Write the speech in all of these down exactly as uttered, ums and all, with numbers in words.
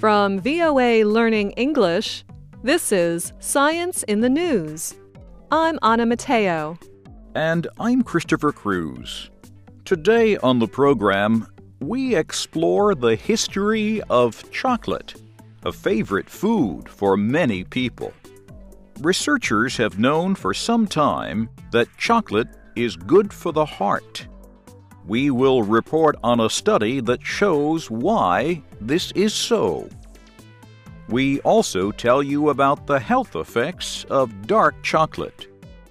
From V O A Learning English, this is Science in the News. I'm Anna Mateo. And I'm Christopher Cruz. Today on the program, we explore the history of chocolate, a favorite food for many people. Researchers have known for some time that chocolate is good for the heart. We will report on a study that shows why this is so. We also tell you about the health effects of dark chocolate.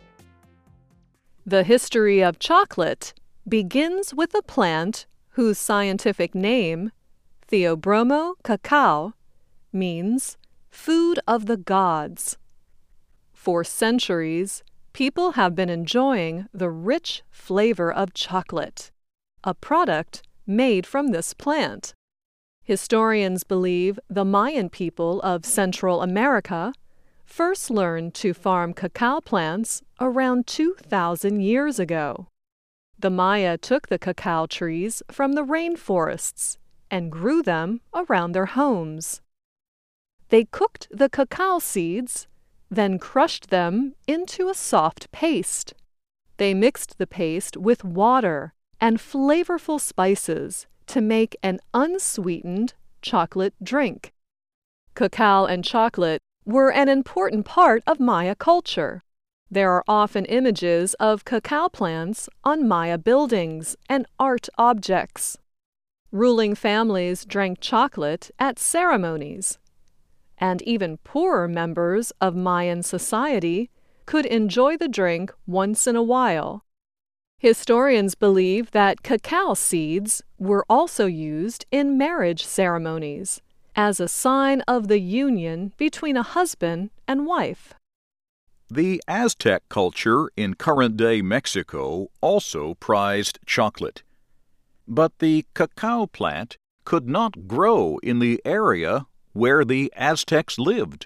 The history of chocolate begins with a plant whose scientific name, Theobroma cacao, means food of the gods. For centuries, people have been enjoying the rich flavor of chocolate, a product made from this plant. Historians believe the Mayan people of Central America first learned to farm cacao plants around two thousand years ago. The Maya took the cacao trees from the rainforests and grew them around their homes. They cooked the cacao seeds, then crushed them into a soft paste. They mixed the paste with water and flavorful spices to make an unsweetened chocolate drink. Cacao and chocolate were an important part of Maya culture. There are often images of cacao plants on Maya buildings and art objects. Ruling families drank chocolate at ceremonies, and even poorer members of Mayan society could enjoy the drink once in a while. Historians believe that cacao seeds were also used in marriage ceremonies as a sign of the union between a husband and wife. The Aztec culture in current-day Mexico also prized chocolate. But the cacao plant could not grow in the area where the Aztecs lived.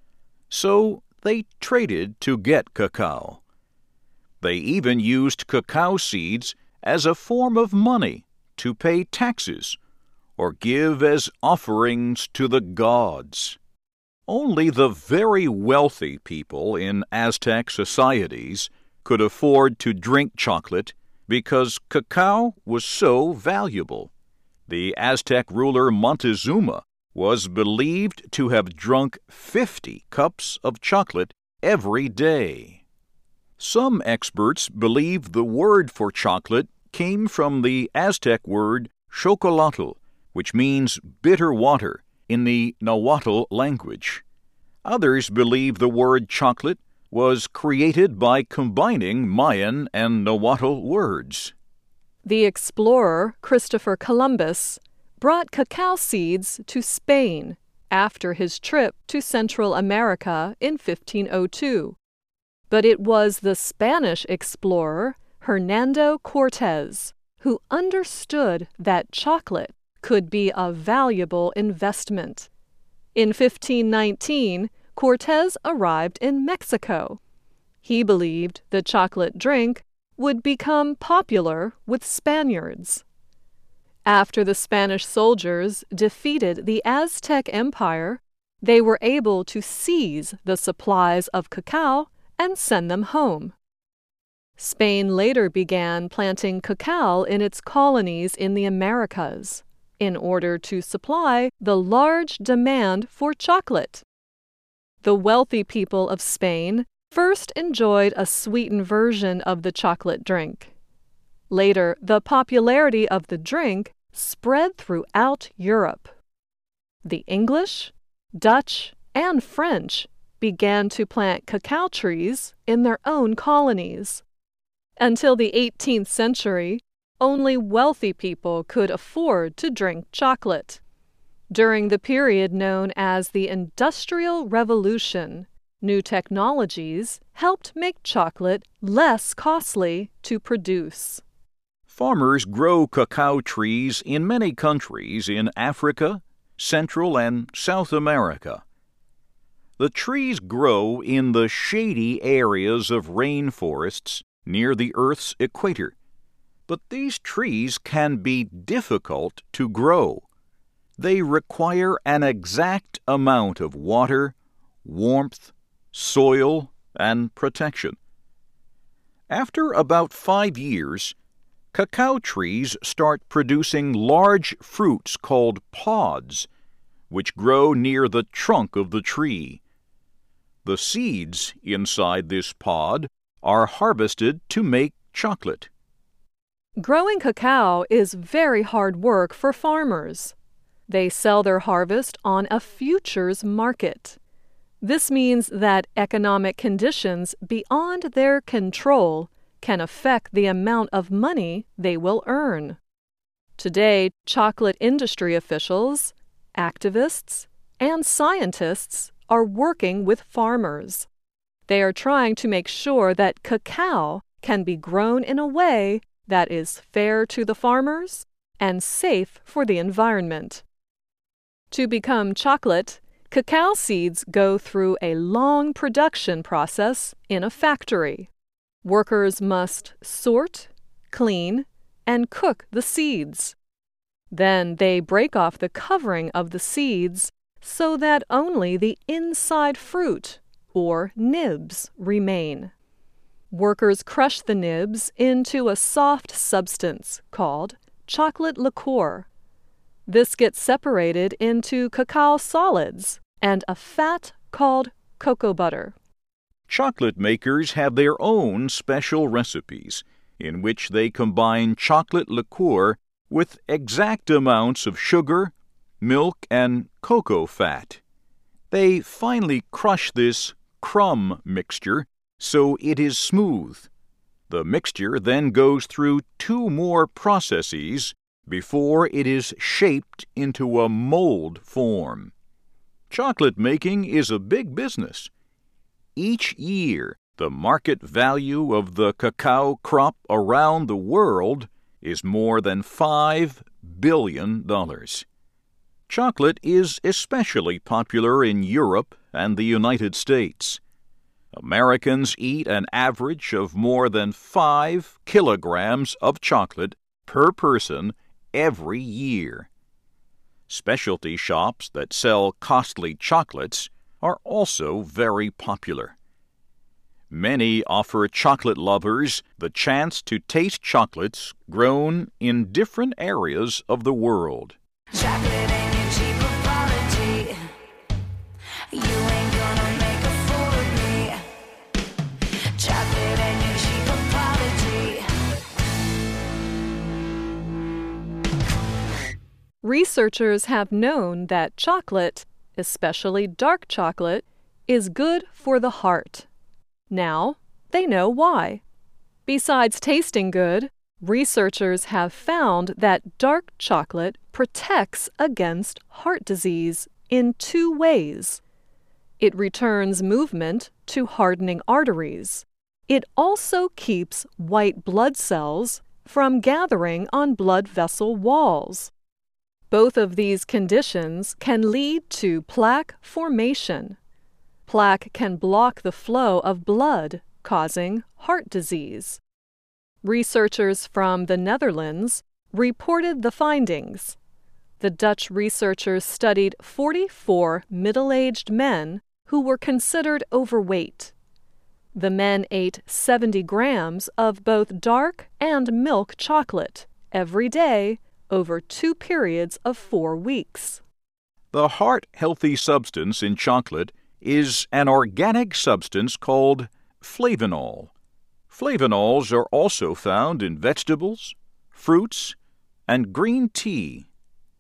So they traded to get cacao. They even used cacao seeds as a form of money to pay taxes or give as offerings to the gods. Only the very wealthy people in Aztec societies could afford to drink chocolate because cacao was so valuable. The Aztec ruler Montezuma was believed to have drunk fifty cups of chocolate every day. Some experts believe the word for chocolate came from the Aztec word chocolatl, which means bitter water in the Nahuatl language. Others believe the word chocolate was created by combining Mayan and Nahuatl words. The explorer Christopher Columbus brought cacao seeds to Spain after his trip to Central America in fifteen oh two. But it was the Spanish explorer Hernando Cortés who understood that chocolate could be a valuable investment. In fifteen nineteen, Cortés arrived in Mexico. He believed the chocolate drink would become popular with Spaniards. After the Spanish soldiers defeated the Aztec Empire, they were able to seize the supplies of cacao and send them home. Spain later began planting cacao in its colonies in the Americas in order to supply the large demand for chocolate. The wealthy people of Spain first enjoyed a sweetened version of the chocolate drink. Later, the popularity of the drink spread throughout Europe. The English, Dutch, and French began to plant cacao trees in their own colonies. Until the eighteenth century, only wealthy people could afford to drink chocolate. During the period known as the Industrial Revolution, new technologies helped make chocolate less costly to produce. Farmers grow cacao trees in many countries in Africa, Central and South America. The trees grow in the shady areas of rainforests near the Earth's equator. But these trees can be difficult to grow. They require an exact amount of water, warmth, soil, and protection. After about five years, cacao trees start producing large fruits called pods, which grow near the trunk of the tree. The seeds inside this pod are harvested to make chocolate. Growing cacao is very hard work for farmers. They sell their harvest on a futures market. This means that economic conditions beyond their control can affect the amount of money they will earn. Today, chocolate industry officials, activists, and scientists are working with farmers. They are trying to make sure that cacao can be grown in a way that is fair to the farmers and safe for the environment. To become chocolate, cacao seeds go through a long production process in a factory. Workers must sort, clean, and cook the seeds. Then they break off the covering of the seeds so that only the inside fruit, or nibs, remain. Workers crush the nibs into a soft substance called chocolate liqueur. This gets separated into cacao solids and a fat called cocoa butter. Chocolate makers have their own special recipes in which they combine chocolate liqueur with exact amounts of sugar, milk, and cocoa fat. They finally crush this crumb mixture so it is smooth. The mixture then goes through two more processes before it is shaped into a mold form. Chocolate making is a big business. Each year, the market value of the cacao crop around the world is more than five billion dollars. Chocolate is especially popular in Europe and the United States. Americans eat an average of more than five kilograms of chocolate per person every year. Specialty shops that sell costly chocolates are also very popular. Many offer chocolate lovers the chance to taste chocolates grown in different areas of the world. Chocolate ain't your cheaper quality. You ain't gonna make a fool of me. Chocolate ain't your cheaper quality. Researchers have known that chocolate, especially dark chocolate, is good for the heart. Now, they know why. Besides tasting good, researchers have found that dark chocolate protects against heart disease in two ways. It returns movement to hardening arteries. It also keeps white blood cells from gathering on blood vessel walls. Both of these conditions can lead to plaque formation. Plaque can block the flow of blood, causing heart disease. Researchers from the Netherlands reported the findings. The Dutch researchers studied forty-four middle-aged men who were considered overweight. The men ate seventy grams of both dark and milk chocolate every day over two periods of four weeks. The heart-healthy substance in chocolate is an organic substance called flavanol. Flavanols are also found in vegetables, fruits, and green tea.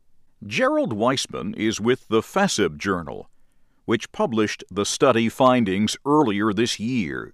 Gerald Weissman is with the FASEB Journal, which published the study findings earlier this year.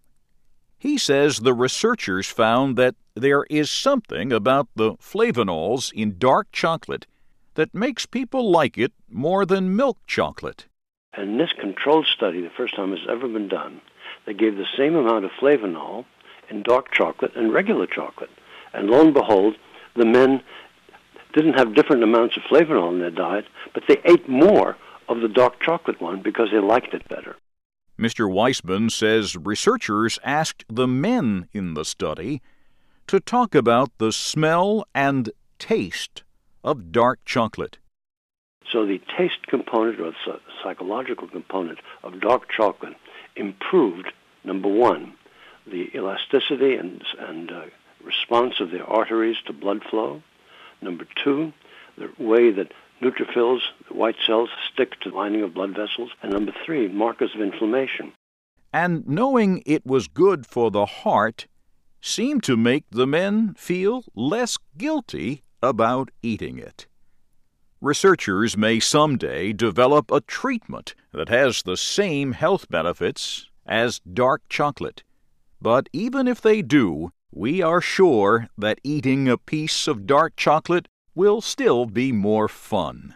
He says the researchers found that there is something about the flavanols in dark chocolate that makes people like it more than milk chocolate. In this controlled study, the first time it's ever been done, they gave the same amount of flavanol in dark chocolate and regular chocolate. And lo and behold, the men didn't have different amounts of flavanol in their diet, but they ate more of the dark chocolate one because they liked it better. Mister Weissman says researchers asked the men in the study to talk about the smell and taste of dark chocolate. So the taste component or the psychological component of dark chocolate improved, number one, the elasticity and, and uh, response of the arteries to blood flow. Number two, the way that neutrophils, the white cells, stick to the lining of blood vessels. And number three, markers of inflammation. And knowing it was good for the heart seemed to make the men feel less guilty about eating it. Researchers may someday develop a treatment that has the same health benefits as dark chocolate. But even if they do, we are sure that eating a piece of dark chocolate will still be more fun.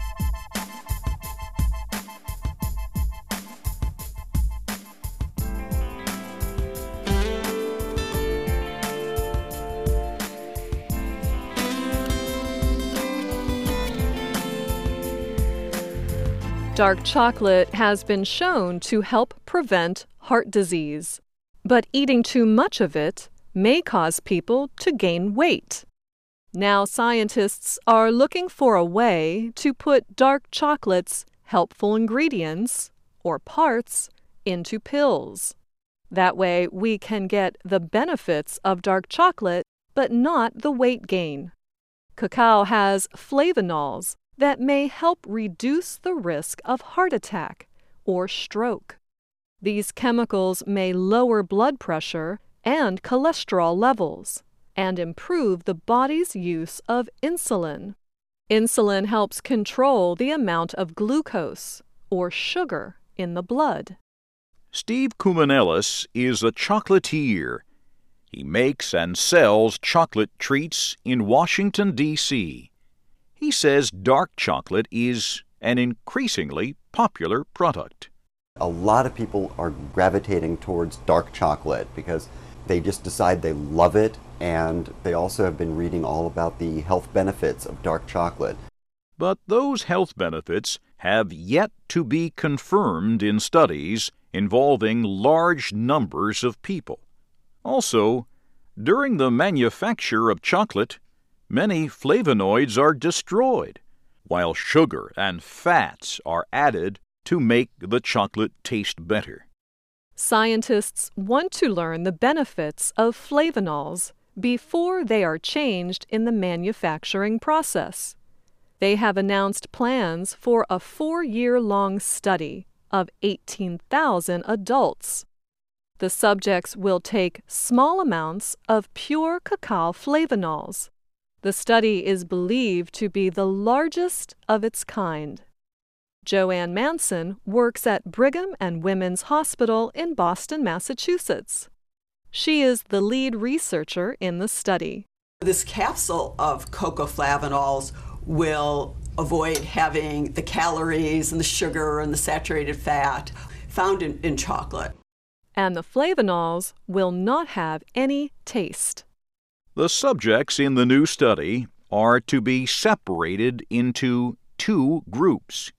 Dark chocolate has been shown to help prevent heart disease, but eating too much of it may cause people to gain weight. Now scientists are looking for a way to put dark chocolate's helpful ingredients, or parts, into pills. That way we can get the benefits of dark chocolate, but not the weight gain. Cacao has flavanols that may help reduce the risk of heart attack or stroke. These chemicals may lower blood pressure and cholesterol levels and improve the body's use of insulin. Insulin helps control the amount of glucose, or sugar, in the blood. Steve Koumanelis is a chocolatier. He makes and sells chocolate treats in Washington, D C He says dark chocolate is an increasingly popular product. A lot of people are gravitating towards dark chocolate because they just decide they love it, and they also have been reading all about the health benefits of dark chocolate. But those health benefits have yet to be confirmed in studies involving large numbers of people. Also, during the manufacture of chocolate, many flavonoids are destroyed, while sugar and fats are added to make the chocolate taste better. Scientists want to learn the benefits of flavanols before they are changed in the manufacturing process. They have announced plans for a four-year-long study of eighteen thousand adults. The subjects will take small amounts of pure cacao flavanols. The study is believed to be the largest of its kind. Joanne Manson works at Brigham and Women's Hospital in Boston, Massachusetts. She is the lead researcher in the study. This capsule of cocoa flavanols will avoid having the calories and the sugar and the saturated fat found in, in chocolate. And the flavanols will not have any taste. The subjects in the new study are to be separated into two groups.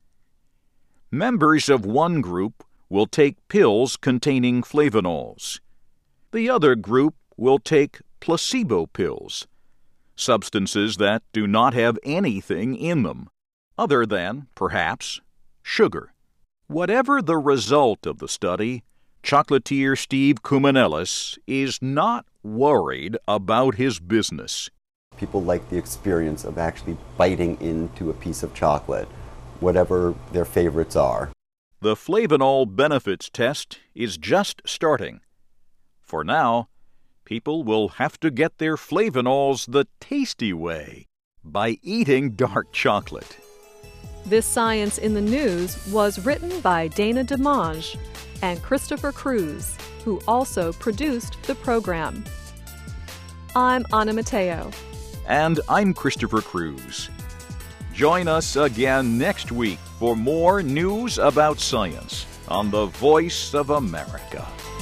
Members of one group will take pills containing flavanols. The other group will take placebo pills, substances that do not have anything in them, other than, perhaps, sugar. Whatever the result of the study, chocolatier Steve Koumanelis is not worried about his business. People like the experience of actually biting into a piece of chocolate, whatever their favorites are. The flavanol benefits test is just starting. For now, people will have to get their flavanols the tasty way, by eating dark chocolate. This Science in the News was written by Dana DeMange and Christopher Cruz, who also produced the program. I'm Anna Mateo. And I'm Christopher Cruz. Join us again next week for more news about science on the Voice of America.